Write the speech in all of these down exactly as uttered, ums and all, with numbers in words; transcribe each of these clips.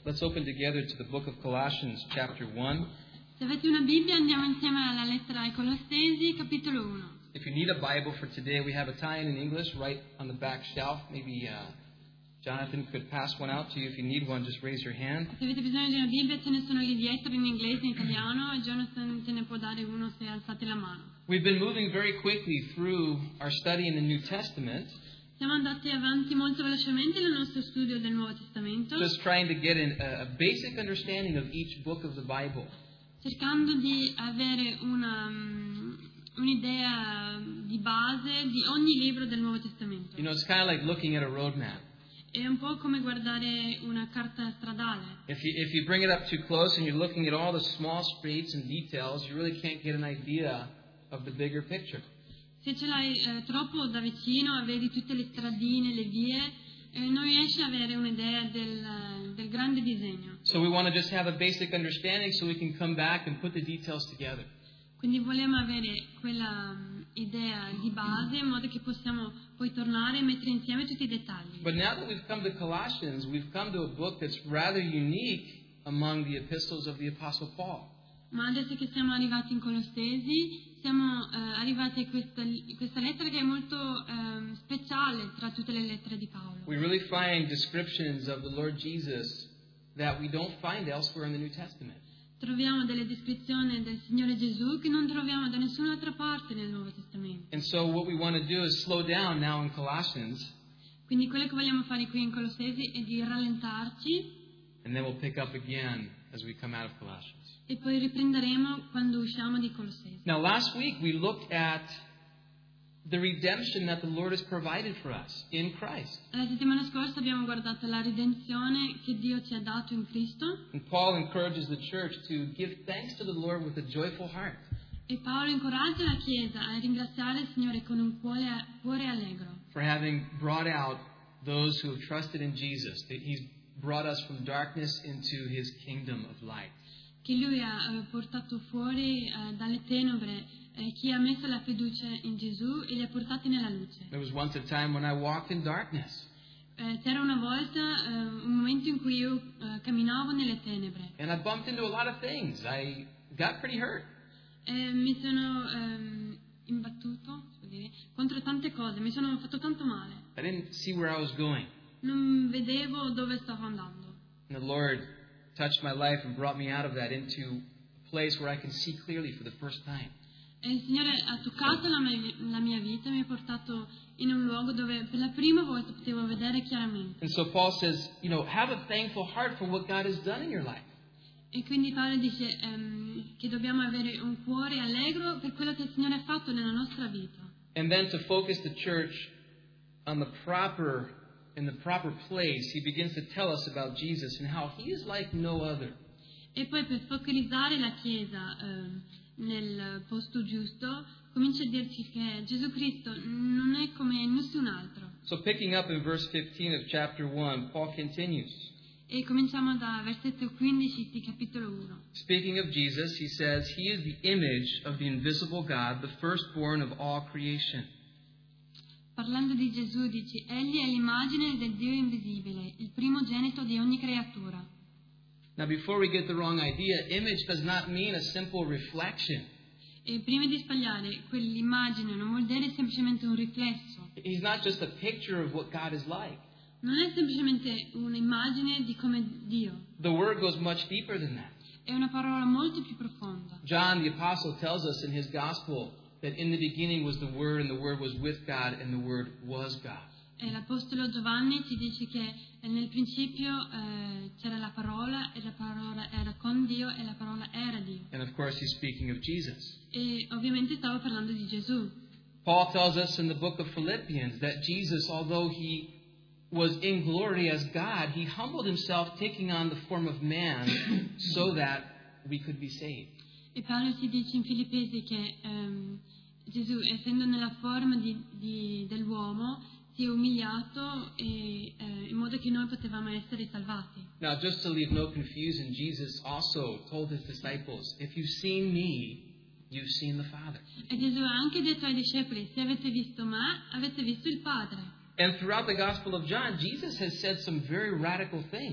Let's open together to the book of Colossians, chapter one. Se avete una Bibbia andiamo insieme alla lettera ai Colossesi, capitolo uno. If you need a Bible for today, we have Italian and English right on the back shelf. Maybe uh, Jonathan could pass one out to you. If you need one, just raise your hand. Se avete bisogno di una Bibbia ce ne sono lì dietro in inglese e in italiano e Jonathan te ne può dare uno se alzate la mano. We've been moving very quickly through our study in the New Testament. Siamo andati avanti molto velocemente nel nostro studio del Nuovo Testamento, Just trying to get an, a basic understanding of each book of the Bible. cercando di avere una, um, un'idea di base di ogni libro del Nuovo Testamento. You know, it's kind of like looking at a roadmap. È un po' come guardare una carta stradale. If you, if you bring it up too close and you're looking at all the small streets and details, you really can't get an idea of the bigger picture. Se ce l'hai eh, troppo da vicino, vedi tutte le stradine, le vie, eh, non riesci a avere un'idea del, del grande disegno. So we want to just have a basic understanding so we can come back and put the details together. Quindi vogliamo avere quella um, idea di base in modo che possiamo poi tornare e mettere insieme tutti i dettagli. But now that we've come to Colossians, we've come to a book that's rather unique among the epistles of the Apostle Paul. Ma adesso che siamo arrivati in Colossesi, siamo eh, arrivati a questa, questa lettera che è molto eh, speciale tra tutte le lettere di Paolo. We really find descriptions of the Lord Jesus that we don't find elsewhere in the New Testament. Troviamo delle descrizioni del Signore Gesù che non troviamo da nessun'altra parte nel Nuovo Testamento. And so what we want to do is slow down now in Colossians, Quindi quello che vogliamo fare qui in Colossesi è di rallentarci and then we'll pick up again as we come out of Colossians. e poi riprenderemo quando usciamo di Colossesi. Now, last week we looked at the redemption that the Lord has provided for us in Christ. La settimana scorsa abbiamo guardato la redenzione che Dio ci ha dato in Cristo And Paul encourages the church to give thanks to the Lord with a joyful heart. e Paolo incoraggia la Chiesa a ringraziare il Signore con un cuore, cuore allegro For having brought out those who have trusted in Jesus, that He's brought us from darkness into His kingdom of light. che Lui ha eh, portato fuori eh, dalle tenebre eh, chi ha messo la fiducia in Gesù e li ha portati nella luce. There was once a time when I walked in darkness, Eh, c'era una volta eh, un momento in cui io eh, camminavo nelle tenebre and I bumped into a lot of things. I got pretty hurt. e mi sono ehm, imbattuto si può dire, contro tante cose, mi sono fatto tanto male. I didn't see where I was going. Non vedevo dove stavo andando. And the Lord touched my life and brought me out of that into a place where I can see clearly for the first time. E il Signore ha toccato la mia, la mia vita e mi ha portato in un luogo dove per la prima volta potevo vedere chiaramente. And so Paul says, you know, have a thankful heart for what God has done in your life. E quindi Paolo dice ehm, che dobbiamo avere un cuore allegro per quello che il Signore ha fatto nella nostra vita. And then to focus the church on the proper, in the proper place, he begins to tell us about Jesus and how he is like no other. E poi per focalizzare la Chiesa ehm, nel posto giusto, comincia a dirci che Gesù Cristo non è come nessun altro. So picking up in verse fifteen of chapter one, Paul continues. E cominciamo da versetto quindici di capitolo uno. Speaking of Jesus, he says, he is the image of the invisible God, the firstborn of all creation. Parlando di Gesù dice, egli è l'immagine del Dio invisibile, il primogenito di ogni creatura. Now, before we get the wrong idea, image does not mean a simple reflection. E prima di sbagliare, quell'immagine non vuol dire semplicemente un riflesso. He's not just a picture of what God is like. Non è semplicemente un'immagine di come Dio. The word goes much deeper than that. È una parola molto più profonda. John the Apostle tells us in his gospel that in the beginning was the Word, and the Word was with God, and the Word was God. E l'Apostolo Giovanni ci dice che nel principio eh, c'era la parola e la parola era con Dio e la parola era Dio. And of course he's speaking of Jesus. E ovviamente stavo parlando di Gesù. Paul tells us in the book of Philippians that Jesus, although he was in glory as God, he humbled himself, taking on the form of man so that we could be saved. E Paolo ci dice in Filippesi che ehm, Gesù, essendo nella forma di, di, dell'uomo, si è umiliato e, eh, in modo che noi potevamo essere salvati. Now, just to leave no confusion, Jesus also told his disciples, if you've seen me, you've seen the Father. E Gesù ha anche detto ai discepoli, se avete visto me, avete visto il Padre. And throughout the Gospel of John, Jesus has said some very radical things. E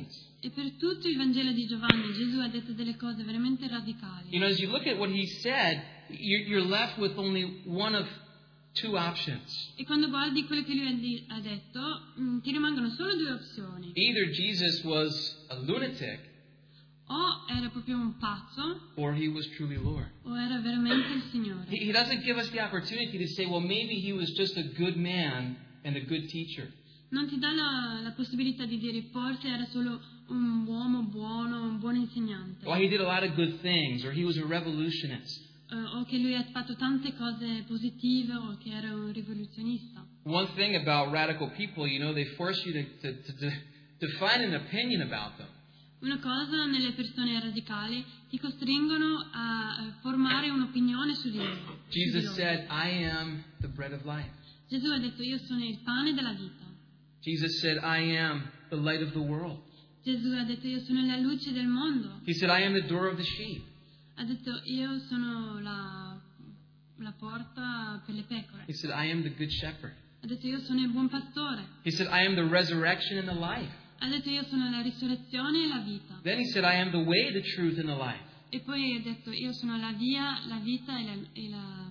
E per tutto il Vangelo di Giovanni Gesù ha detto delle cose veramente radicali. You know, as you look at what he said, you're you're left with only one of two options. E quando guardi quello che lui ha di- ha detto, mh, ti rimangono solo due opzioni. Either Jesus was a lunatic O era proprio un pazzo, or he was truly Lord. o era veramente il Signore. He, he doesn't give us the opportunity to say, well, maybe he was just a good man and a good teacher. Non ti dà la, la possibilità di dire forse era solo un uomo buono, un buon insegnante. Or he did a lot of good things, or he was a revolutionist. Eh, o che lui ha fatto tante cose positive, o che era un rivoluzionista. One thing about radical people, you know, they force you to, to, to, to, to find an opinion about them. Una cosa nelle persone radicali ti costringono a eh, formare un'opinione su di loro. su di Jesus loro. said, I am the bread of life. Gesù ha detto io sono il pane della vita. Jesus said, I am the light of the world. Gesù ha detto io sono la luce del mondo. He said, I am the door of the sheep. Ha detto io sono la, la porta per le pecore. He said, I am the good shepherd. Ha detto io sono il buon pastore. He said, I am the resurrection and the life. Ha detto io sono la risurrezione e la vita. Then he said, I am the way, the truth, and the life. E poi ha detto io sono la via, la vita e la, e la,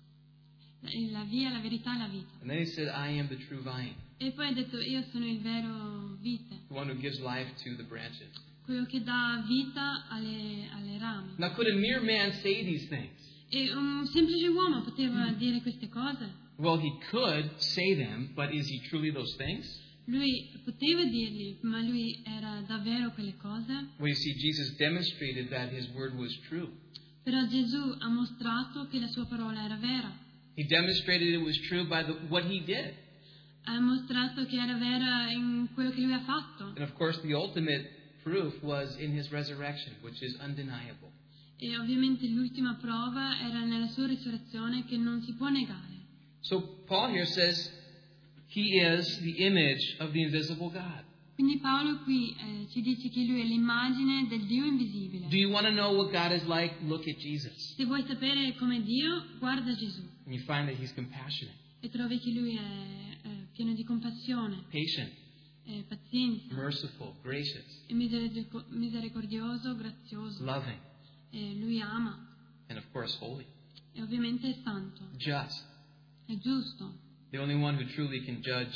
e la via, la verità e la vita. And then he said, I am the true vine, E poi ha detto io sono il vero vite, the one who gives life to the branches. quello che dà vita alle, alle rami. Now, could a mere man say these things? E un semplice uomo poteva dire queste cose? Well, he could say them, but is he truly those things? Lui poteva dirli, ma lui era davvero quelle cose? Well, you see, Jesus demonstrated that his word was true. Però Gesù ha mostrato che la sua parola era vera. He demonstrated it was true by the, what he did. Ha mostrato che era vera in quello che lui ha fatto. And of course, the ultimate proof was in his resurrection, which is undeniable. E ovviamente l'ultima prova era nella sua risurrezione che non si può negare. So Paul here says he is the image of the invisible God. Quindi Paolo qui eh, ci dice che lui è l'immagine del Dio invisibile. Do you want to know what God is like? Look at Jesus. Se vuoi sapere com'è Dio, guarda Gesù And you find that he's compassionate, e trovi che lui è, è pieno di compassione, patient, è pazienza, merciful, gracious, è miseric- misericordioso, grazioso. loving, E lui ama and of course holy, e ovviamente è santo, just. è giusto. The only one who truly can judge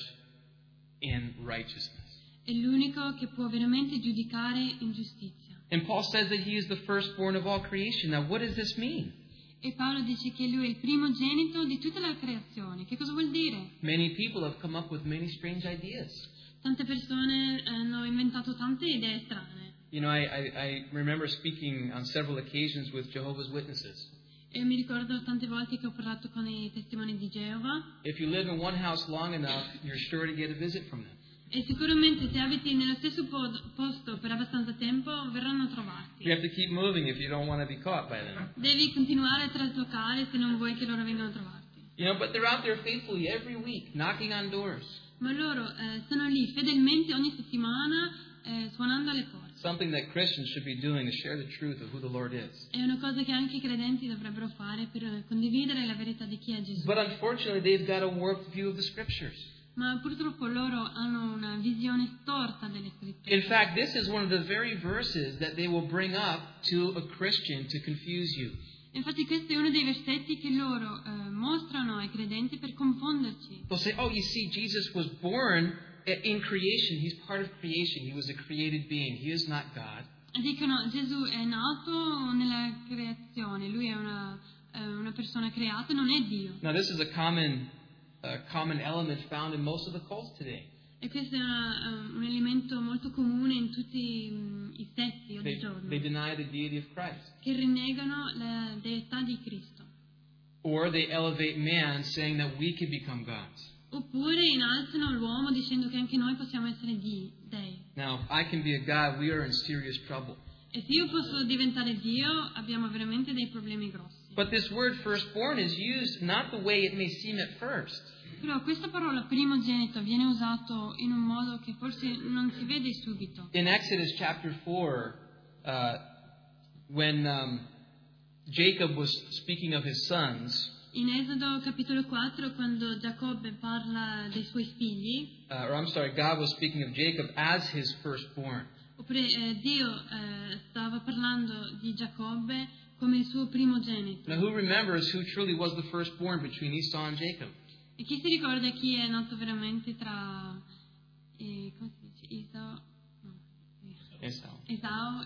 in righteousness. È l'unico che può veramente giudicare in giustizia. And Paul says that he is the firstborn of all creation. Now, what does this mean? E Paolo dice che lui è il primogenito di tutta la creazione. Che cosa vuol dire? Many people have come up with many strange ideas. Tante persone hanno inventato tante idee strane. You know, I, I, I remember speaking on several occasions with Jehovah's Witnesses. E mi ricordo tante volte che ho parlato con i testimoni di Geova. If you live in one house long enough, you're sure to get a visit from them. E sicuramente se abiti nello stesso po- posto per abbastanza tempo verranno a trovarti. You have to keep moving if you don't want to be caught by them. Devi continuare a traslocare se non vuoi che loro vengano a trovarti. You know, but they're out there faithfully every week, knocking on doors. Ma loro eh, sono lì fedelmente ogni settimana eh, suonando alle porte. Something that Christians should be doing to share the truth of who the Lord is. È una cosa che anche i credenti dovrebbero fare per condividere la verità di chi è Gesù. But unfortunately, they've got a warped view of the Scriptures. Ma purtroppo loro hanno una visione storta delle scritture. In fact, this is one of the very verses that they will bring up to a Christian to confuse you. Infatti questo è uno dei versetti che loro eh, mostrano ai credenti per confonderci. They'll say, oh, you see, Jesus was born in creation. He's part of creation. He was a created being. He is not God. E dicono Gesù è nato nella creazione, lui è una, eh, una persona creata, non è Dio. Now, this is a common, uh, common element found in most of the cults today. E questo è una, um, un elemento molto comune in tutti um, i setti They, oggigiorno, they deny the deity of Christ. che rinnegano la deità di Cristo. Or they elevate man, saying that we can become gods. Oppure innalzano l'uomo dicendo che anche noi possiamo essere di, dei. Now, if I can be a god, we are in serious trouble. E se io posso diventare Dio, abbiamo veramente dei problemi grossi. But this word firstborn is used not the way it may seem at first. Però questa parola primogenito viene usato in un modo che forse non si vede subito. In Exodus chapter four, uh, when um, Jacob was speaking of his sons, In Esodo capitolo quattro, quando Giacobbe parla dei suoi figli, uh, or I'm sorry, God was speaking of Jacob as his firstborn. Oppure eh, Dio eh, stava parlando di Giacobbe come il suo primogenito. Now, who remembers who truly was the firstborn between Esau and Jacob? E chi si ricorda chi è nato veramente tra eh, come si dice? Esau, no, eh, Esau. Esau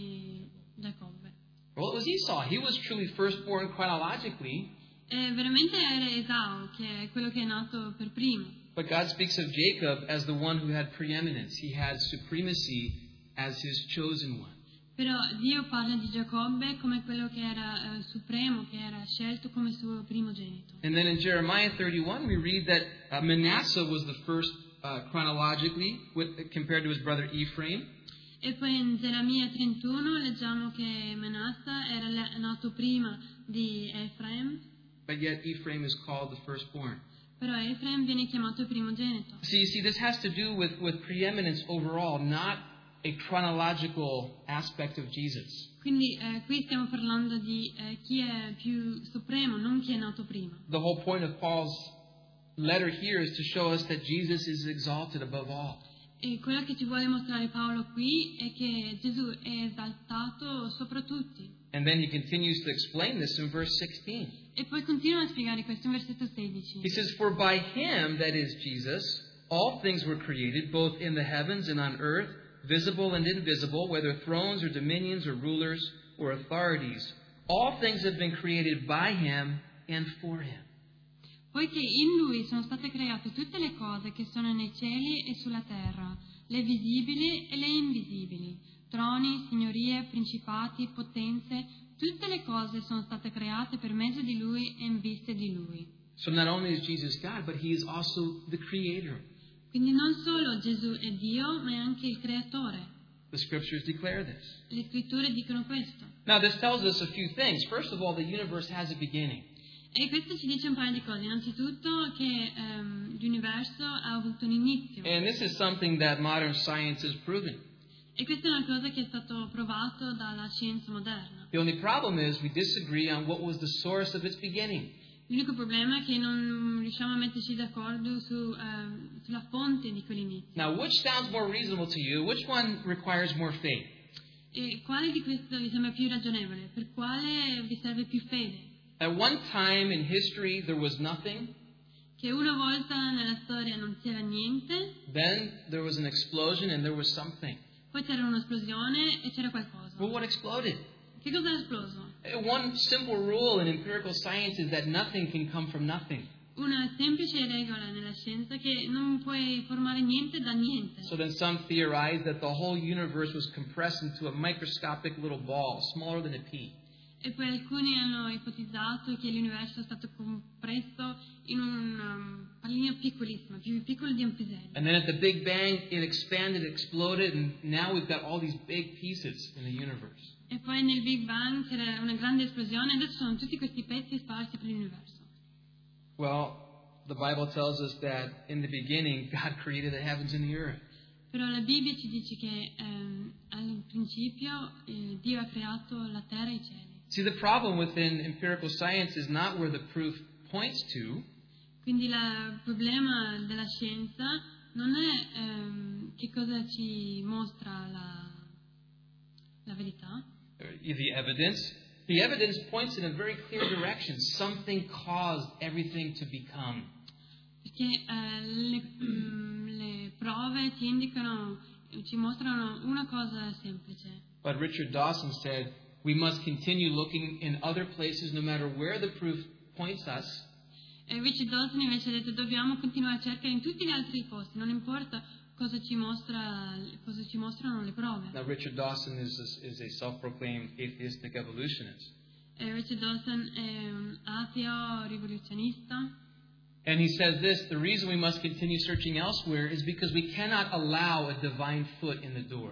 e Giacobbe. Well, it was Esau. He was truly firstborn chronologically. E veramente era Esau che è quello che è nato per primo. But God speaks of Jacob as the one who had preeminence. He had supremacy as his chosen one. Però Dio parla di Giacobbe come quello che era eh, supremo, che era scelto come suo primogenito. And then in Jeremiah thirty-one, we read that uh, Manasseh was the first uh, chronologically with, compared to his brother Ephraim. E poi in Geremia trentuno leggiamo che Manasseh era le- nato prima di Efraim, But yet Ephraim is called the firstborn. però Efraim viene chiamato il primogenito. So you see, this has to do with, with preeminence overall, not a chronological aspect of Jesus. Quindi eh, qui stiamo parlando di eh, chi è più supremo, non chi è nato prima. The whole point of Paul's letter here is to show us that Jesus is exalted above all. E quello che ci vuole mostrare Paolo qui è che Gesù è esaltato sopra tutti. And then he continues to explain this in verse sixteen. E poi continua a spiegare questo in versetto sedici. He says, "For by him, that is Jesus, all things were created, both in the heavens and on earth, visible and invisible, whether thrones or dominions or rulers or authorities. All things have been created by him and for him." Poiché in lui sono state create tutte le cose che sono nei cieli e sulla terra, le visibili e le invisibili, troni, signorie, principati, potenze, tutte le cose sono state create per mezzo di lui e in vista di lui. So not only is Jesus God, but he is also the creator. Quindi non solo Gesù è Dio, ma è anche il creatore. The scriptures declare this. Le scritture dicono questo. Now this tells us a few things. First of all, the universe has a beginning. E questo ci dice un paio di cose. Innanzitutto che ehm, l'universo ha avuto un inizio. And this is something that modern science has proven. E questa è una cosa che è stato provato dalla scienza moderna. The only problem is we disagree on what was the source of its beginning. L'unico problema è che non riusciamo a metterci d'accordo su, ehm, sulla fonte di quell'inizio. Now, which sounds more reasonable to you? Which one requires more faith? E quale di questo vi sembra più ragionevole? Per quale vi serve più fede? At one time in history, there was nothing. Che una volta nella storia non c'era niente, Then there was an explosion and there was something. poi c'era un'esplosione e c'era qualcosa. Well, what exploded? Che cosa è esploso? Uh, One simple rule in empirical science is that nothing can come from nothing. Una semplice regola nella scienza che non puoi formare niente da niente. So then some theorize that the whole universe was compressed into a microscopic little ball, smaller than a pea. E poi alcuni hanno ipotizzato che l'universo è stato compresso in una um, pallina piccolissima, più piccola di un pisello. And then at the Big Bang, it expanded, exploded, and now we've got all these big pieces in the universe. E poi nel Big Bang c'era una grande esplosione e adesso sono tutti questi pezzi sparsi per l'universo. Well, the Bible tells us that in the beginning, God created the heavens and the earth. Però la Bibbia ci dice che ehm, al principio eh, Dio ha creato la terra e i cieli. See, the problem within empirical science is not where the proof points to. Quindi il problema della scienza non è ehm, che cosa ci mostra la, la verità, The evidence. The evidence points in a very clear direction. Something caused everything to become. perché eh, le, mm, le prove ci indicano, ci mostrano una cosa semplice. But Richard Dawson said, we must continue looking in other places no matter where the proof points us. E Richard Dawson invece ha detto dobbiamo continuare a cercare in tutti gli altri posti, non importa cosa ci, mostra, cosa ci mostrano le prove. Now, Richard Dawson is a, is a self-proclaimed atheistic evolutionist. E Richard Dawson è un ateo rivoluzionista. And he says this, the reason we must continue searching elsewhere is because we cannot allow a divine foot in the door.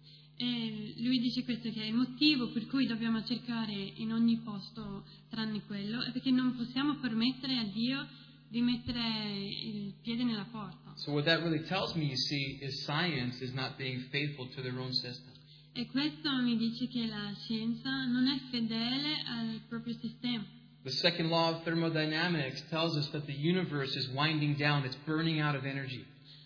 E lui dice questo, che il motivo per cui dobbiamo cercare in ogni posto tranne quello è perché non possiamo permettere a Dio di mettere il piede nella porta. So what that really tells me, you see, is science is not being faithful to their own system. E questo mi dice che la scienza non è fedele al proprio sistema. The second law of thermodynamics tells us that the universe is winding down, it's burning out of energy.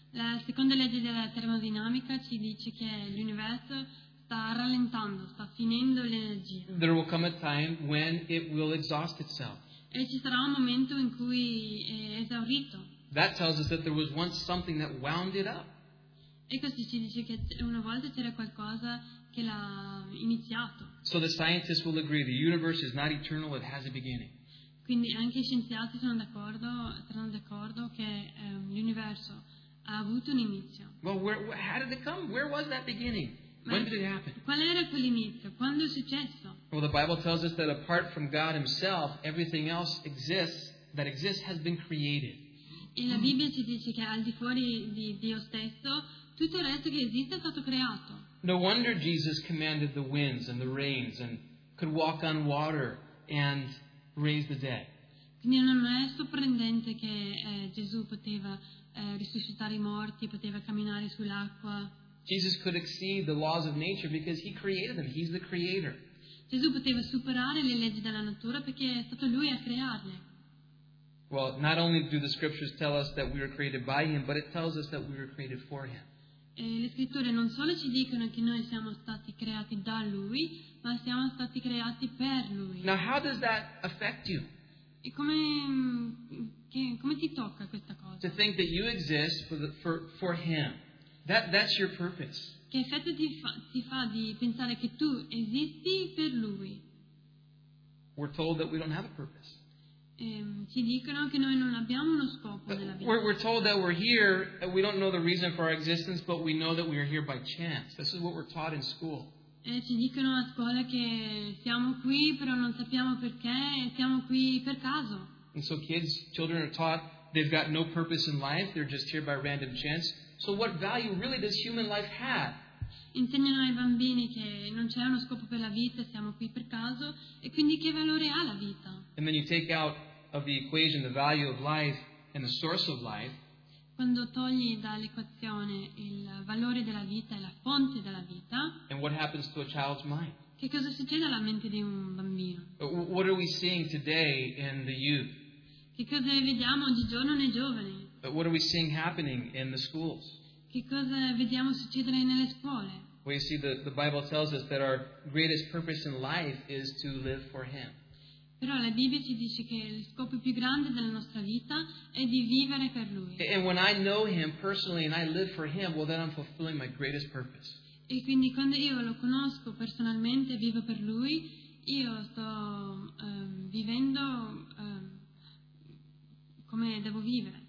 La seconda legge della termodinamica ci dice che l'universo sta rallentando, sta finendo l'energia. There will come a time when it will exhaust itself. E ci sarà un momento in cui è esaurito. That tells us that there was once something that wound it up. E questo ci dice che una volta c'era qualcosa che l'ha iniziato. So the scientists will agree the universe is not eternal, it has a beginning. Quindi anche i scienziati sono d'accordo, saranno d'accordo che um, l'universo ha avuto un inizio. Well, where, how did it come? Where was that beginning? When did it happen? Qual era quell'inizio? Quando è successo? Well, the Bible tells us that apart from God himself, everything else exists, that exists has been created. E la Bibbia ci dice che al di fuori di Dio stesso, tutto il resto che esiste è stato creato. No wonder Jesus commanded the winds and the rains and could walk on water and raise the dead. Quindi non è sorprendente che eh, Gesù poteva eh, risuscitare i morti, poteva camminare sull'acqua. Jesus could exceed the laws of nature because he created them. He's the creator. Gesù poteva superare le leggi della natura perché è stato Lui a crearle. Well, not only do the scriptures tell us that we were created by him, but it tells us that we were created for him. E le scritture non solo ci dicono che noi siamo stati creati da Lui, ma siamo stati creati per Lui. Now, how does that affect you? E come, che, come ti tocca questa cosa? To think that you exist for, the, for, for him. That, that's your purpose. Che effetto ti fa, ti fa di pensare che tu esisti per Lui? We're told that we don't have a purpose. E, ci dicono che noi non abbiamo uno scopo nella vita. We're, we're told that we're here, and we don't know the reason for our existence, but we know that we are here by chance. This is what we're taught in school. E ci dicono a scuola che siamo qui, però non sappiamo perché, e siamo qui per caso. And so kids, children are taught they've got no purpose in life, they're just here by random chance. So what value really does human life have? Insegnano ai bambini che non c'è uno scopo per la vita, siamo qui per caso, e quindi che valore ha la vita? And then you take out of the equation the value of life and the source of life. Quando togli dall'equazione il valore della vita e la fonte della vita, And what happens to a child's mind? che cosa succede alla mente di un bambino? What are we seeing today in the youth? Che cosa vediamo oggigiorno nei giovani? What are we seeing happening in the schools? Che cosa vediamo succedere nelle scuole? Well, you see, the, the Bible tells us that our greatest purpose in life is to live for him. Però la Bibbia ci dice che il scopo più grande della nostra vita è di vivere per Lui. And when I know him personally and I live for him, well, then I'm fulfilling my greatest purpose. E quindi quando io lo conosco personalmente e vivo per Lui, io sto um, vivendo um, come devo vivere.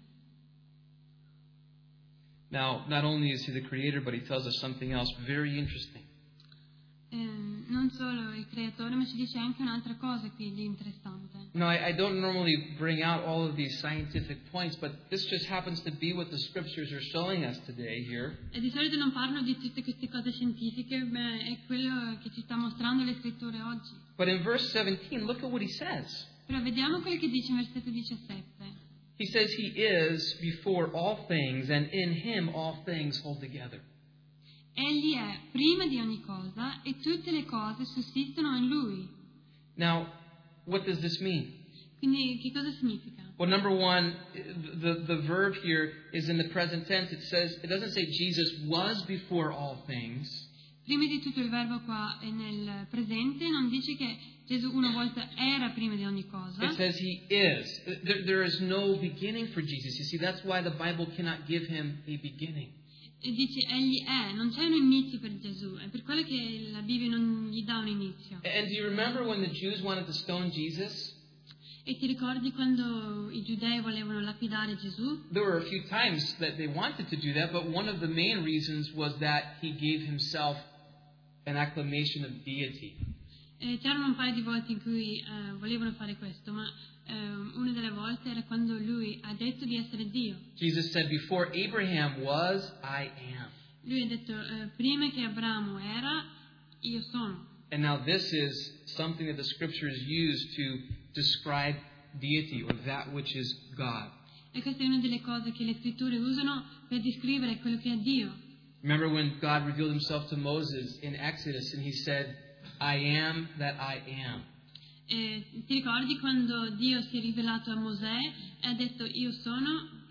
Now, not only is he the creator, but he tells us something else very interesting. Eh, non solo il creatore, ma ci dice anche un'altra cosa qui di interessante. Now, I, I don't normally bring out all of these scientific points, but this just happens to be what the scriptures are showing us today here. E di solito non parlo di tutte queste cose scientifiche, ma è quello che ci sta mostrando le scritture oggi. But in verse seventeen, look at what he says. Però vediamo quello che dice in versetto diciassette. He says he is before all things, and in him all things hold together. Egli è prima di ogni cosa e tutte le cose sussistono in Lui. Now, what does this mean? Quindi che cosa significa? Well, number one, the, the verb here is in the present tense. It says, it doesn't say Jesus was before all things. Prima di tutto il verbo qua è nel presente, non dice che Gesù una volta era prima di ogni cosa. It says he is. There, there is no beginning for Jesus. You see, that's why the Bible cannot give him a beginning. E dice egli è, non c'è un inizio per Gesù, è per quello che la Bibbia non gli dà un inizio. And do you remember when the Jews wanted to stone Jesus? E ti ricordi quando i giudei volevano lapidare Gesù? There were a few times that they wanted to do that, but one of the main reasons was that he gave himself an acclamation of deity. E c'erano un paio di volte in cui eh, volevano fare questo, ma eh, una delle volte era quando lui ha detto di essere Dio. Jesus said, before Abraham was, I am. Lui ha detto, eh, prima che Abramo era, io sono. And now this is something that the scriptures use to describe deity, or that which is God. E questa è una delle cose che le scritture usano per descrivere quello che è Dio. Remember when God revealed himself to Moses in Exodus and he said, I am that I am. E ti ricordi quando Dio si è rivelato a Mosè e ha detto io sono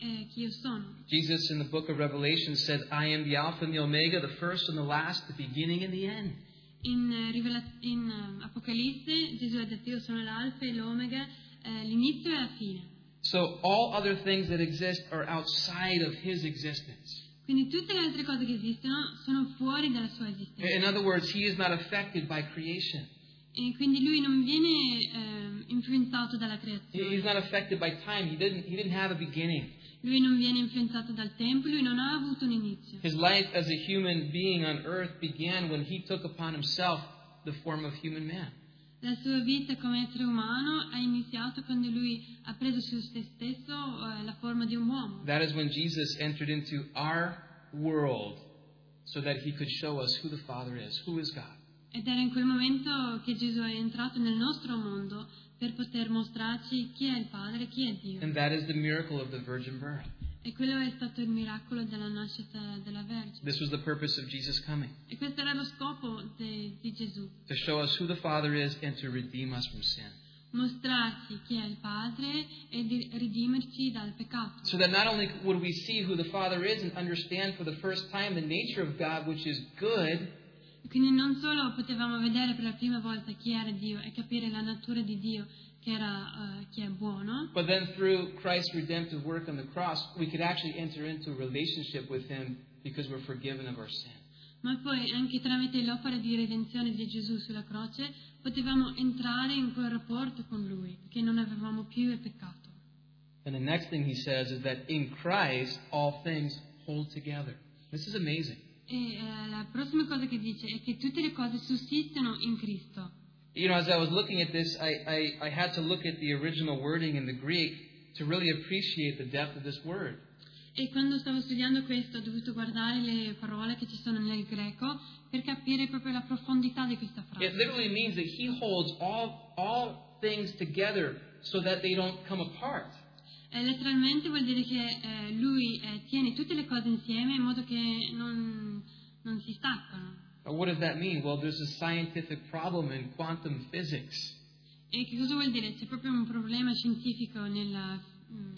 eh, chi io sono. Jesus in the book of Revelation said, I am the Alpha and the Omega, the first and the last, the beginning and the end. In, eh, Rivela- in eh, Apocalisse Gesù ha detto io sono l'alfa e l'omega, eh, l'inizio e la fine. So all other things that exist are outside of his existence. Quindi tutte le altre cose che esistono sono fuori dalla sua esistenza. In other words, he is not affected by creation. E quindi lui non viene eh, influenzato dalla He- He's creazione. not affected by time. He didn't, he didn't have a beginning. Lui non viene influenzato dal tempo, lui non ha avuto un inizio. His life as a human being on earth began when he took upon himself the form of human man. La sua vita come essere umano ha iniziato quando lui ha preso su se stesso eh, la forma di un uomo. That is when Jesus entered into our world so that he could show us who the Father is, who is God. Ed era in quel momento che Gesù è entrato nel nostro mondo per poter mostrarci chi è il Padre, chi è Dio. And that is the miracle of the virgin birth. E quello è stato il miracolo della nascita della Vergine. This was the purpose of Jesus coming, E questo era lo scopo de- di Gesù, to show us who the Father is and to redeem us from sin. mostrarci chi è il Padre e di ridimerci dal peccato. So that not only would we see who the Father is and understand for the first time the nature of God, which is good, Quindi non solo potevamo vedere per la prima volta chi era Dio e capire la natura di Dio, che era eh, chi è buono, but then through Christ's redemptive work on the cross, we could actually enter into a relationship with Him because we're forgiven of our sin. ma poi anche tramite l'opera di redenzione di Gesù sulla croce potevamo entrare in quel rapporto con Lui, che non avevamo più il peccato. And the next thing He says is that in Christ all things hold together. This is amazing. E eh, la prossima cosa che dice è che tutte le cose sussistono in Cristo. You know, as I was looking at this, I, I, I had to look at the original wording in the Greek to really appreciate the depth of this word. E quando stavo studiando questo ho dovuto guardare le parole che ci sono nel greco per capire proprio la profondità di questa It frase. literally means that He holds all, all things together so that they don't come apart. E letteralmente vuol dire che eh, lui eh, tiene tutte le cose insieme in modo che non, non si staccano. Now, what does that mean? Well, there's a scientific problem in quantum physics. E che cosa vuol dire? C'è proprio un problema scientifico nella mm,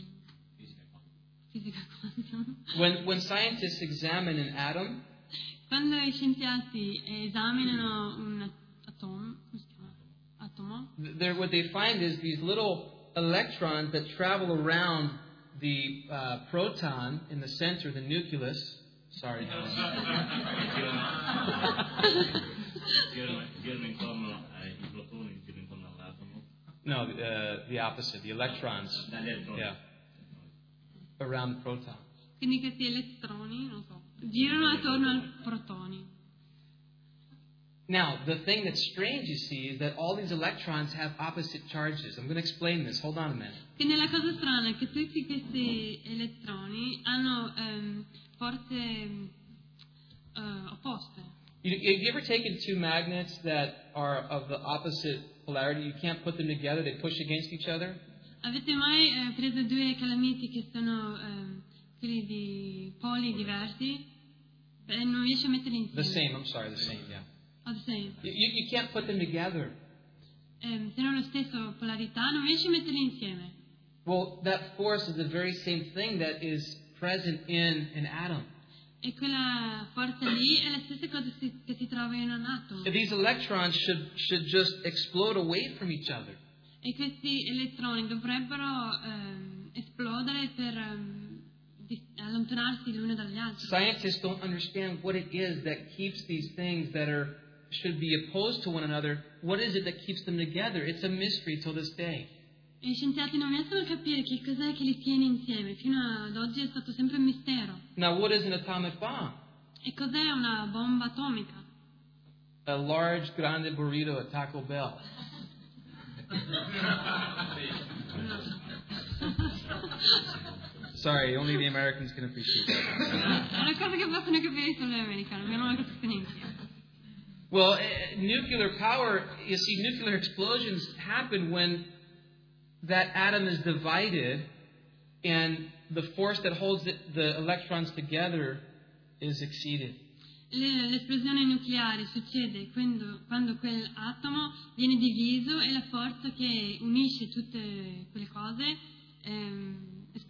fisica quantum. When, when scientists examine an atom, Quando gli scienziati esaminano un atomo, come si chiama? Atomo, they're, what they find is these little electrons that travel around the uh, proton in the center, the nucleus. Sorry. Girano girano intorno ai protoni, girano intorno all'atomo. No, uh, the opposite. The electrons. Dagli elettroni. Yeah. Around the proton. quindi questi elettroni, non so, girano attorno ai protoni. Now, the thing that's strange, you see, is that all these electrons have opposite charges. I'm going to explain this. Hold on a minute. Quindi la cosa strana è che tutti questi elettroni hanno ehm, forze eh, opposte. You, have you ever taken two magnets that are of the opposite polarity? You can't put them together. They push against each other. Avete mai eh, preso due calamiti che sono ehm, quelli di poli diversi? E non riesci a metterli insieme. The same. I'm sorry. The same, yeah. Oh, the same. You, you you can't put them together. Ehm, se hanno la stessa polarità, non riesci a metterli insieme. Well, that force is the very same thing that is present in an atom. E quella forza lì è la stessa cosa si- che si trova in un atomo. These electrons should should just explode away from each other. E questi elettroni dovrebbero ehm, esplodere per ehm, dis- allontanarsi l'uno dagli altri. Scientists don't understand what it is that keeps these things that are should be opposed to one another. What is it that keeps them together? It's a mystery till this day. E gli scienziati non riescono a capire che cos'è che li tiene insieme. Fino ad oggi è stato sempre un mistero. Now, what is an atomic bomb? E cos'è una bomba atomica? A large grande burrito at Taco Bell. Sorry, only the Americans can appreciate that. È una cosa che possono capire solo gli americani, io non la capisco neanche. Well, eh, nuclear power, you see, nuclear explosions happen when that atom is divided and the force that holds the, the electrons together is exceeded. Le- L'esplosione nucleare succede quando, quando quell'atomo viene diviso e la forza che unisce tutte quelle cose ehm, esplode.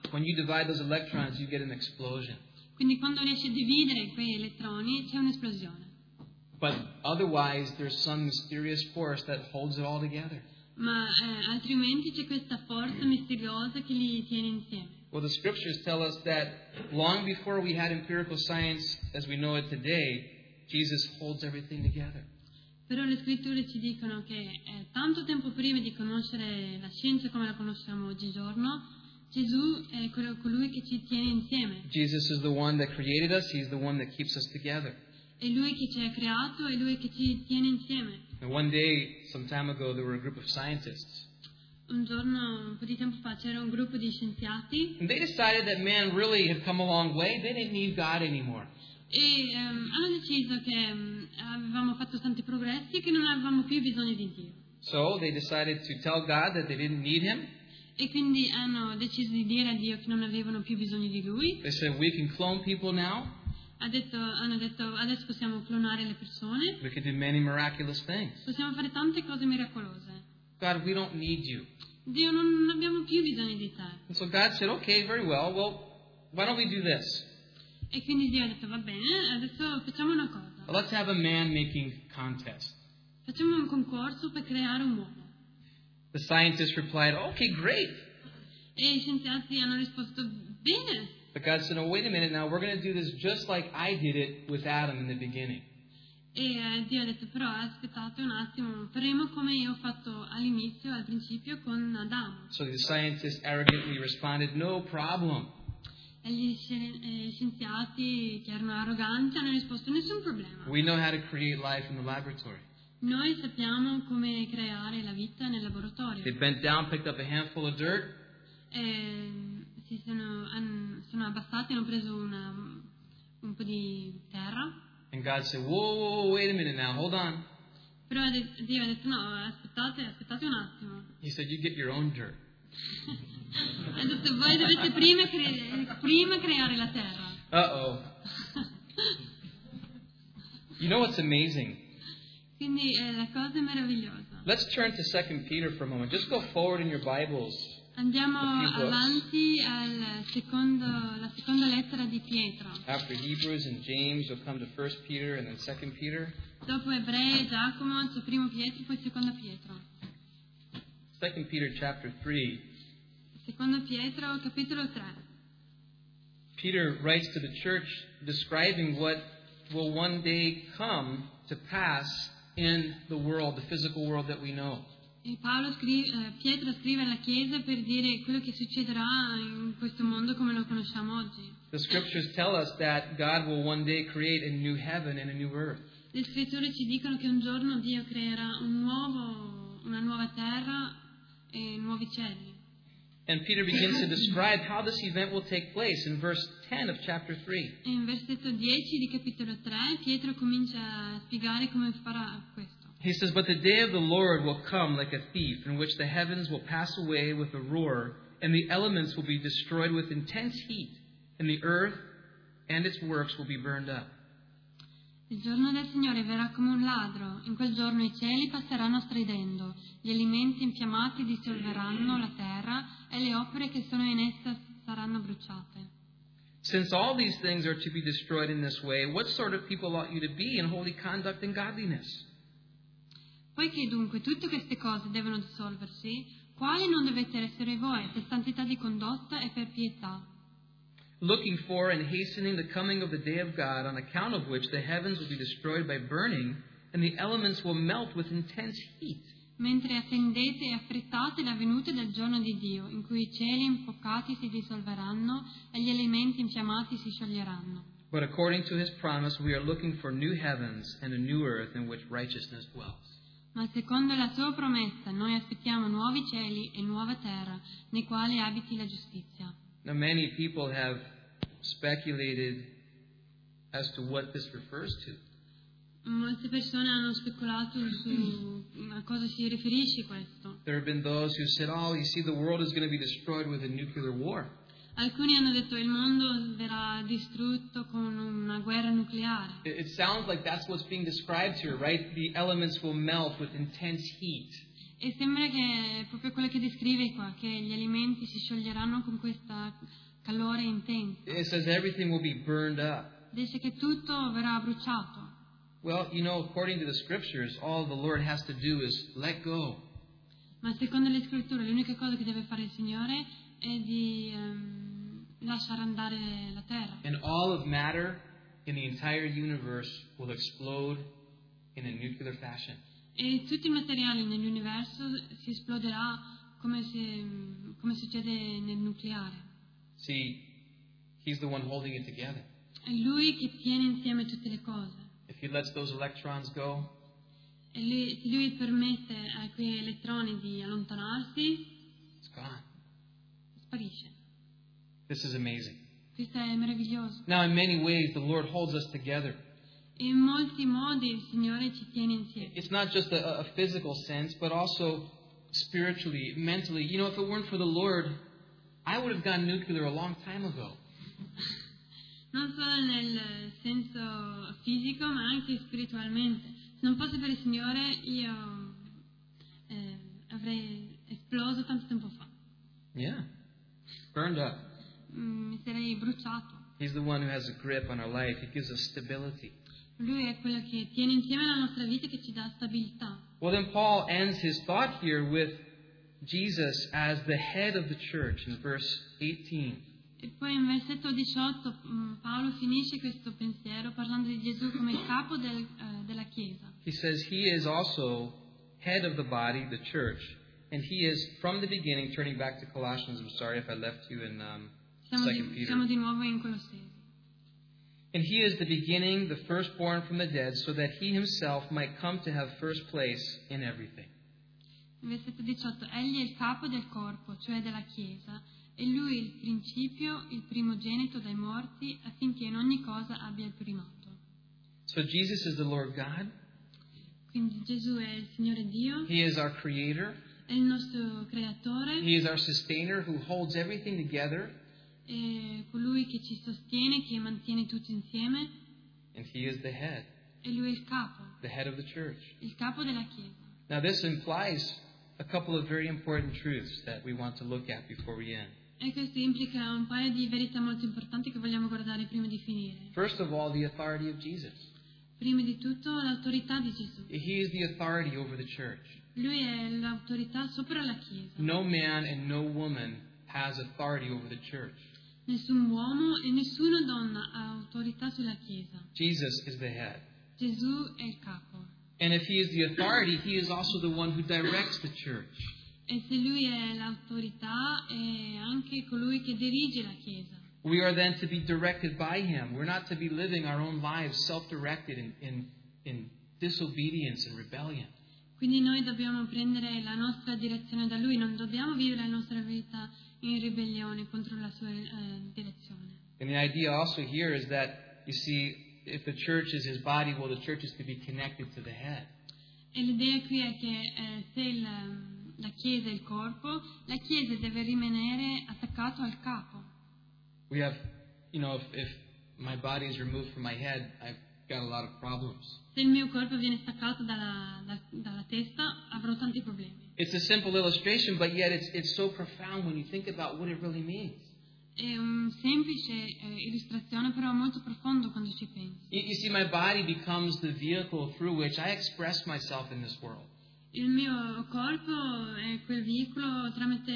when you divide those electrons, you get an explosion. Quindi quando riesci a dividere quei elettroni c'è un'esplosione. But otherwise, there's some mysterious force that holds it all together. Ma eh, altrimenti c'è questa forza misteriosa che li tiene insieme. Well, the scriptures tell us that long before we had empirical science as we know it today, Jesus holds everything together. Però le scritture ci dicono che eh, tanto tempo prima di conoscere la scienza come la conosciamo oggigiorno, Gesù è quello, colui che ci tiene insieme. Jesus is the one that created us. He's the one that keeps us together. È Lui che ci ha creato, è Lui che ci tiene insieme. And one day, some time ago, there were a group of scientists. Un giorno, un po' di tempo fa, c'era un gruppo di scienziati And they decided that man really had come a long way. They didn't need God anymore. e ehm, hanno deciso che ehm, avevamo fatto tanti progressi e che non avevamo più bisogno di Dio. So they decided to tell God that they didn't need Him. E quindi hanno deciso di dire a Dio che non avevano più bisogno di Lui. They said, we can clone people now. Ha detto, hanno detto, adesso possiamo clonare le persone, We can do many miraculous things. possiamo fare tante cose miracolose. God, we don't need you. Dio, non abbiamo più bisogno di te. And so God said, okay, very well. Well, why don't we do this? E quindi Dio ha detto, va bene, adesso facciamo una cosa. Let's have a man-making contest. Facciamo un concorso per creare un uomo. The scientists replied, okay, great. E gli scienziati hanno risposto, bene. But God said, oh, wait a minute now. We're going to do this just like I did it with Adam in the beginning. E eh, Dio ha detto, però aspettate un attimo, faremo come io ho fatto all'inizio, al principio, con Adamo. So the scientists arrogantly responded, no problem. E gli sci- eh, scienziati, che erano arroganti, hanno risposto, nessun problema. We know how to create life in the laboratory. Noi sappiamo come creare la vita nel laboratorio. They bent down, picked up a handful of dirt, E si sono, han- sono abbassati, hanno preso una, un po' di terra. and God said, whoa, whoa, whoa, wait a minute now, hold on. Però ha de- Dio ha detto, no, aspettate, aspettate un attimo. He said, you get your own dirt. Ha detto, voi dovete prima, cre- prima creare la terra. Uh-oh. You know what's amazing? Quindi eh, la cosa è meravigliosa. Let's turn to Second Peter for a moment. Just go forward in your Bibles. Andiamo A few books. avanti alla seconda lettera di Pietro. After Hebrews and James, you'll come to First Peter and then Second Peter. Dopo Ebrei e Giacomo c'è primo Pietro, poi seconda Pietro. Second Peter chapter three. Seconda Pietro, capitolo tre. Peter writes to the church describing what will one day come to pass in the world, the physical world that we know. E Paolo scrive, eh, Pietro scrive alla Chiesa per dire quello che succederà in questo mondo come lo conosciamo oggi. The scriptures tell us that God will one day create a new heaven and a new earth. Le scritture ci dicono che un giorno Dio creerà un nuovo, una nuova terra e nuovi cieli. And Peter begins to describe how this event will take place in verse ten of chapter three. E in versetto dieci di capitolo tre Pietro comincia a spiegare come farà questo. He says, but the day of the Lord will come like a thief, in which the heavens will pass away with a roar, and the elements will be destroyed with intense heat, and the earth and its works will be burned up. Il giorno del Signore verrà come un ladro. In quel giorno i cieli passeranno stridendo, gli elementi infiammati dissolveranno la terra e le opere che sono in essa saranno bruciate. Since all these things are to be destroyed in this way, what sort of people ought you to be in holy conduct and godliness? Poiché dunque tutte queste cose devono dissolversi, quali non dovete essere voi per santità di condotta e per pietà? Looking for and hastening the coming of the day of God, on account of which the heavens will be destroyed by burning, and the elements will melt with intense heat. Mentre attendete e affrettate la venuta del giorno di Dio, in cui i cieli infuocati si dissolveranno e gli elementi infiammati si scioglieranno. But according to His promise, we are looking for new heavens and a new earth in which righteousness dwells. Ma secondo la sua promessa, noi aspettiamo nuovi cieli e nuova terra, nei quali abiti la giustizia. Now, many people have speculated as to what this refers to. Molte persone hanno speculato su a cosa si riferisce questo. There have been those who said, oh, you see, the world is going to be destroyed with a nuclear war. Alcuni hanno detto il mondo verrà distrutto con una guerra nucleare. It, it sounds like that's what's being described here, right? The elements will melt with intense heat. E sembra che è proprio quello che descrive qua, che gli alimenti si scioglieranno con questa calore intensa. It says everything will be burned up. Dice che tutto verrà bruciato. Well, you know, according to the scriptures, all the Lord has to do is let go. Ma secondo le scritture l'unica cosa che deve fare il Signore è di um, lasciare andare la terra. And all of matter in the entire universe will explode in a nuclear fashion. E tutti i materiali nell'universo si esploderà come, se, come succede nel nucleare. See, He's the one holding it together. È Lui che tiene insieme tutte le cose. If He lets those electrons go, E lui, se Lui permette a quei elettroni di allontanarsi, it's gone. sparisce. This is amazing. Questo è meraviglioso. Now, in many ways, the Lord holds us together. E in molti modi il Signore ci tiene insieme. It's not just a, a physical sense, but also spiritually, mentally. You know, if it weren't for the Lord, I would have gone nuclear a long time ago. Non solo nel senso fisico, ma anche spiritualmente. Se non fosse per il Signore, io eh, avrei esploso tanto tempo fa. Yeah. Burned up. Mm, mi sarei bruciato. He's the one who has a grip on our life. He gives us stability. Lui è quello che tiene insieme la nostra vita e che ci dà stabilità. Well, then Paul ends his thought here with Jesus as the head of the church in verse eighteen. E poi in versetto diciotto mh, Paolo finisce questo pensiero parlando di Gesù come il capo del, eh, della Chiesa. He says he is also head of the body, the church, and he is from the beginning, turning back to Colossians, I'm sorry if I left you in um, Siamo Second di, Peter. siamo di nuovo in Colossesi. And he is the beginning, the firstborn from the dead, so that he himself might come to have first place in everything. In versetto diciotto, egli è il capo del corpo, cioè della Chiesa, e lui il principio, il primogenito dai morti, affinché in ogni cosa abbia il primato. So Jesus is the Lord God. Quindi Gesù è il Signore Dio, He is our creator. è il nostro creatore, He is our sustainer who holds everything together. è colui che ci sostiene, che mantiene tutto insieme, And he is the head, e lui è il capo, the head of the church. il capo della Chiesa. Now this implies a couple of very important truths that we want to look at before we end. E questo implica un paio di verità molto importanti che vogliamo guardare prima di finire. First of all, the authority of Jesus. Prima di tutto l'autorità di Gesù. He is the authority over the church. Lui è l'autorità sopra la Chiesa. No man and no woman has authority over the church. Nessun uomo e nessuna donna ha autorità sulla Chiesa. Jesus is the head. Gesù è il capo. And if he is the authority, he is also the one who directs the church. E se lui è l'autorità, è anche colui che dirige la Chiesa. We are then to be directed by him. We're not to be living our own lives self-directed in, in, in disobedience and rebellion. Quindi noi dobbiamo prendere la nostra direzione da lui, non dobbiamo vivere la nostra vita in ribellione contro la sua eh, direzione. And the idea also here is that, you see, if the church is his body, well, the church is to be connected to the head. E l'idea qui è che eh, se il, la Chiesa è il corpo, la Chiesa deve rimanere attaccato al capo. We have, you know, if, if my body is removed from my head, I've got a lot of problems. Se il mio corpo viene staccato dalla, da, dalla testa, avrò tanti problemi. It's a simple illustration, but yet it's, it's so profound when you think about what it really means. È un semplice eh, illustrazione, però molto profondo quando ci pensi. You, you see, my body becomes the vehicle through which I express myself in this world. Il mio corpo è quel veicolo tramite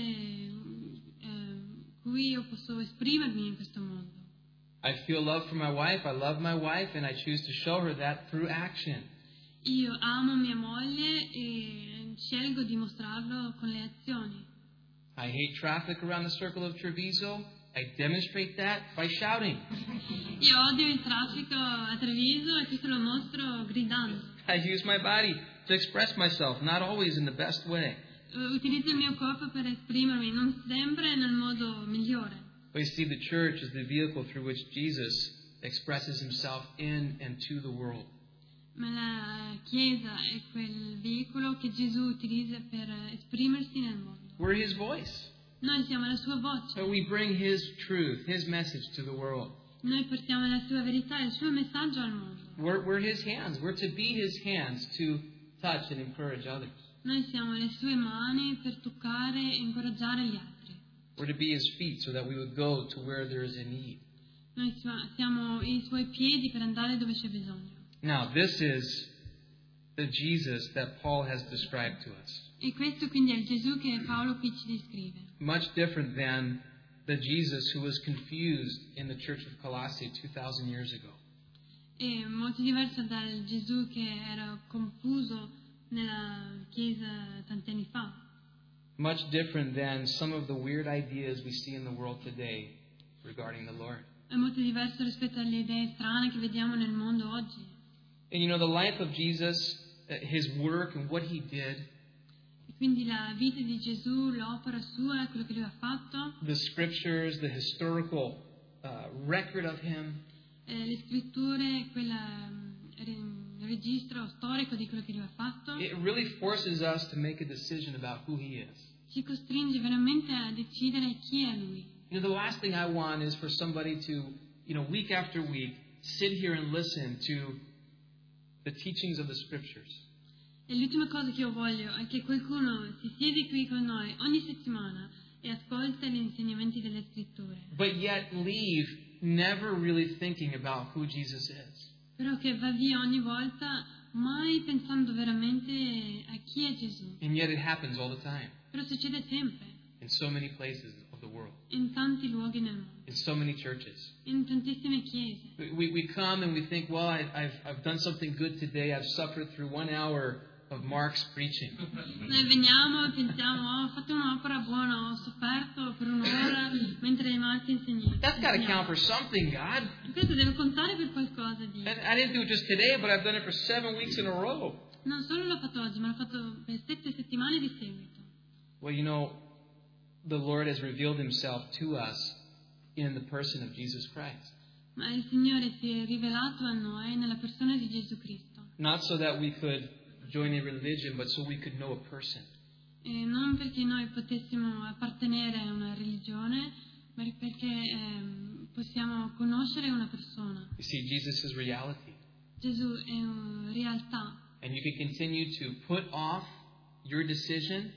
eh, cui io posso esprimermi in questo mondo. I feel love for my wife, I love my wife, and I choose to show her that through action. Io amo mia moglie e scelgo di mostrarlo con le azioni. I hate traffic around the circle of Treviso. I demonstrate that by shouting. Io odio il traffico a Treviso e questo lo mostro gridando. I use my body to express myself, not always in the best way. Utilizzo il mio corpo per esprimermi, non sempre nel modo migliore. But you see, the church is the vehicle through which Jesus expresses himself in and to the world. Ma la Chiesa è quel veicolo che Gesù utilizza per esprimersi nel mondo. We're his voice. Noi siamo la sua voce. So we bring his truth, his message to the world. Noi portiamo la sua verità, il suo messaggio al mondo. We're, we're his hands. We're to be his hands to touch and encourage others. Noi siamo le sue mani per toccare e incoraggiare gli altri. We're to be his feet so that we would go to where there is a need. Noi siamo i suoi piedi per andare dove c'è bisogno. Now, this is the Jesus that Paul has described to us. E questo quindi è il Gesù che Paolo qui ci descrive. Much different than the Jesus who was confused in the church of Colossae two thousand years ago. È molto diverso dal Gesù che era confuso nella chiesa tanti anni fa. Much different than some of the weird ideas we see in the world today regarding the Lord. È molto diverso rispetto alle idee strane che vediamo nel mondo oggi. And you know, the life of Jesus, his work and what he did, E quindi la vita di Gesù, l'opera sua, quello che lui ha fatto, the scriptures, the historical uh, record of him, eh, le scritture, quel registro storico di quello che lui ha fatto, it really forces us to make a decision about who he is. ci costringe veramente a decidere chi è lui. You know, the last thing I want is for somebody to, you know, week after week, sit here and listen to the teachings of the scriptures. E l'ultima cosa che io voglio è che qualcuno si siede qui con noi ogni settimana e ascolta gli insegnamenti delle scritture, But yet leave never really thinking about who Jesus is. però che va via ogni volta mai pensando veramente a chi è Gesù. And yet it happens all the time Però succede sempre, in so many places of the world, in tanti luoghi nel mondo, in so many churches. in tantissime chiese. We, we come and we think, well, I, I've, I've done something good today. I've suffered through one hour of Mark's preaching. Noi veniamo e pensiamo, oh, ho fatto un'opera buona, ho sofferto per un'ora mentre Marco insegna. That's got to count for something, God. Questo deve contare per qualcosa di... And I didn't do it just today, but I've done it for seven weeks in a row. Non solo l'ho fatto oggi, ma l'ho fatto per sette settimane di seguito. Well, you know, the Lord has revealed himself to us in the person of Jesus Christ. Ma il Signore si è rivelato a noi nella persona di Gesù Cristo. Not so that we could join a religion, but so we could know a person. E non perché noi potessimo appartenere a una religione, ma perché ehm, possiamo conoscere una persona. You see, Jesus is reality. Gesù è una realtà. And you can continue to put off your decision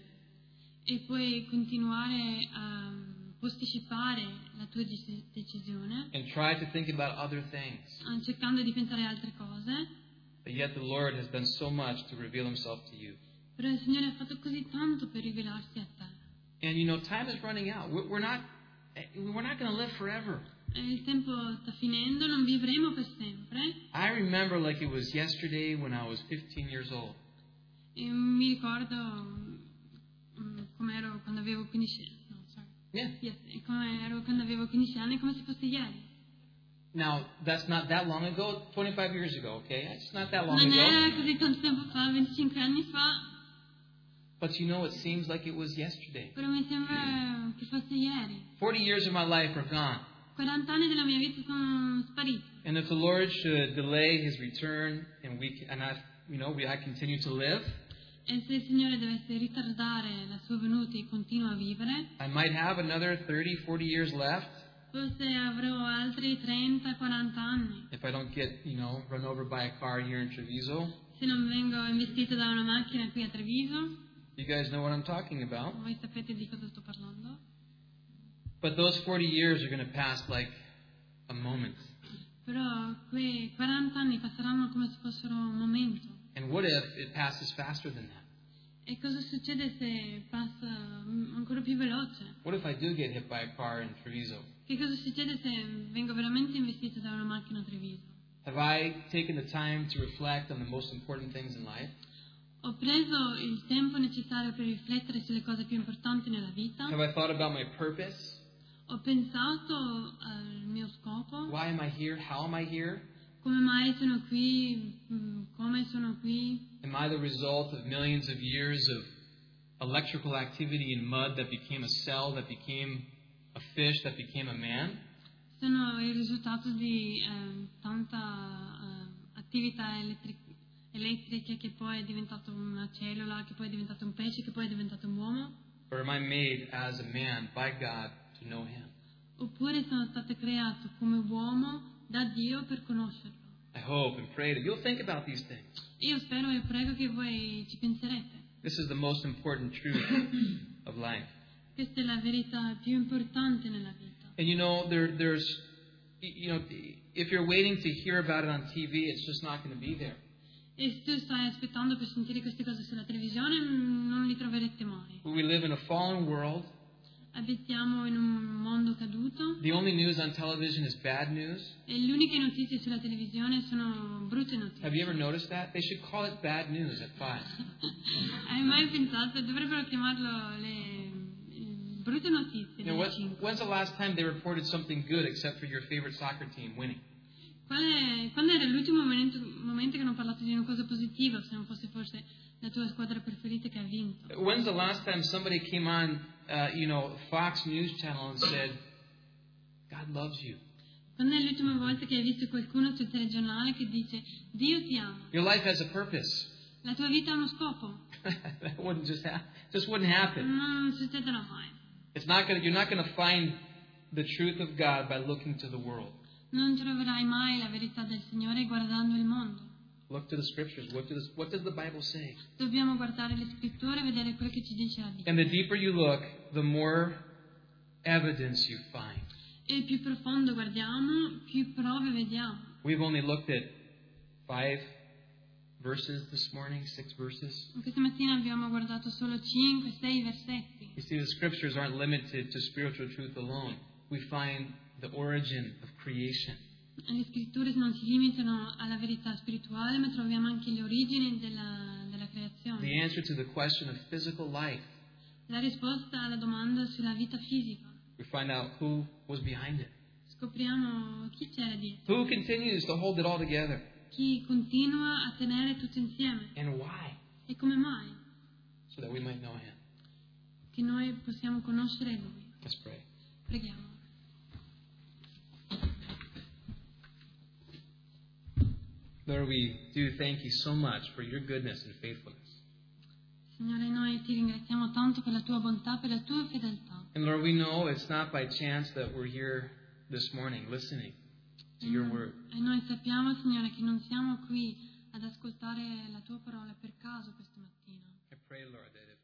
E puoi continuare a posticipare la tua dec- decisione, and try to think about other things. eh, cercando di pensare a altre cose, But yet the Lord has done so much to reveal himself to you. però il Signore ha fatto così tanto per rivelarsi a te. And you know, time is running out. We're we're not we're not going to live forever. E il tempo sta finendo, non vivremo per sempre. I remember like it was yesterday when I was fifteen years old. E mi ricordo mm, come ero quando avevo quindici anni. No, sorry. Yeah. Yes, e come ero quando avevo quindici anni, come se fosse ieri. Now, that's not that long ago, twenty-five years ago, okay? It's not that long Non ago. è così tanto tempo fa, venticinque anni fa, But you know, it seems like it was yesterday. però mi sembra che fosse ieri. forty years of my life are gone. quaranta anni della mia vita sono spariti. And if the Lord should delay his return and we and I, you know, we I continue to live, E se il Signore dovesse ritardare la sua venuta e continua a vivere, I might have another thirty, forty years left forse avrò altri trenta quaranta anni. if I don't get, you know, run over by a car here in Treviso. Se non vengo investito da una macchina qui a Treviso, You guys know what I'm talking about. voi sapete di cosa sto parlando. But those forty years are going to pass like a moment. Però quei quaranta anni passeranno come se fossero un momento. And what if it passes faster than that? E cosa succede se passa mm, ancora più veloce? What if I do get hit by a car in Treviso? Che cosa succede se vengo veramente investito da una macchina a Treviso? Have I taken the time to reflect on the most important things in life? Ho preso il tempo necessario per riflettere sulle cose più importanti nella vita. Have I thought about my purpose? Ho pensato al mio scopo, Why am I here? How am I here? come mai sono qui, mm, come sono qui. Am I the result of millions of years of electrical activity in mud that became a cell, that became a fish, that became a man? Sono il risultato di eh, tanta eh, attività elettri- elettriche che poi è diventato una cellula, che poi è diventato un pesce, che poi è diventato un uomo? Or am I made as a man by God to know Him? Oppure sono stato creato come uomo da Dio per conoscerlo? I hope and pray that you'll think about these things. Io spero e prego che voi ci penserete. This is the most important truth of life. Questa è la verità più importante nella vita. And you know, there, there's, you know, if you're waiting to hear about it on T V, it's just not going to be there. E se tu stai aspettando per sentire queste cose sulla televisione, non li troverete mai. We live in a fallen world. Abitiamo in un mondo caduto. The only news on television is bad news. E le uniche notizie sulla televisione sono brutte notizie. Have you ever noticed that? They should call it bad news at five. Hai mai pensato? Dovrebbero chiamarlo le brutte notizie. You know, what, cinque. when's the last time they reported something good except for your favorite soccer team winning? Qual è, quando era l'ultimo momento, momento che hanno parlato di una cosa positiva, se non fosse forse la tua squadra preferita che ha vinto? When's the last time somebody came on, uh, you know, Fox News Channel and said, God loves you? Quando è l'ultima volta che hai visto qualcuno sul telegiornale che dice Dio ti ama? Your life has a purpose. La tua vita ha uno scopo? That wouldn't just ha- just wouldn't happen. Non succederà mai. It's not gonna. You're not going to find the truth of God by looking to the world. Non troverai mai la verità del Signore guardando il mondo. Look to the scriptures. What does what does the Bible say? Dobbiamo guardare le scritture e vedere quello che ci dice la Bibbia. And the deeper you look, the more evidence you find. E più profondo guardiamo, più prove vediamo. We've only looked at five verses this morning, six verses. Questa mattina abbiamo guardato solo cinque, sei versetti. You see, the scriptures aren't limited to spiritual truth alone. We find the origin of creation. Le scritture non si limitano alla verità spirituale, ma troviamo anche le origini della, della creazione. The answer to the question of physical life. La risposta alla domanda sulla vita fisica. We find out who was behind it. Scopriamo chi c'era dietro. Who continues to hold it all together. Chi continua a tenere tutto insieme. And why? E come mai? So that we might know Him. Che noi possiamo conoscere Lui. Let's pray. Preghiamo. Lord, we do thank you so much for your goodness and faithfulness. Signore, noi ti ringraziamo tanto per la tua bontà, per la tua fedeltà. And Lord, we know it's not by chance that we're here this morning listening to your word. E noi sappiamo, Signore, che non siamo qui ad ascoltare la tua parola per caso questa mattina. I pray, Lord, that if